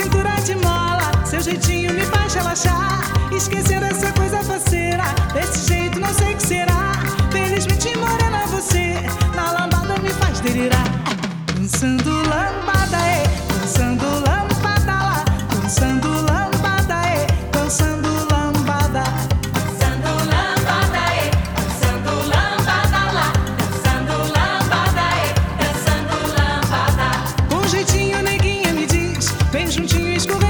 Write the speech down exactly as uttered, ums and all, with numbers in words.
cintura de mola, seu jeitinho me faz relaxar. Esquecendo essa coisa faceira, desse jeito não sei o que será. Felizmente morena você, na lambada me faz delirar. Dançando lambada, é, dançando lambada lá. Dançando lambada, é, dançando lambada. Dançando lambada, é, dançando lambada lá. Dançando lambada, é, dançando lambada. Com jeitinho neguinha me diz, vem juntinho escorrer.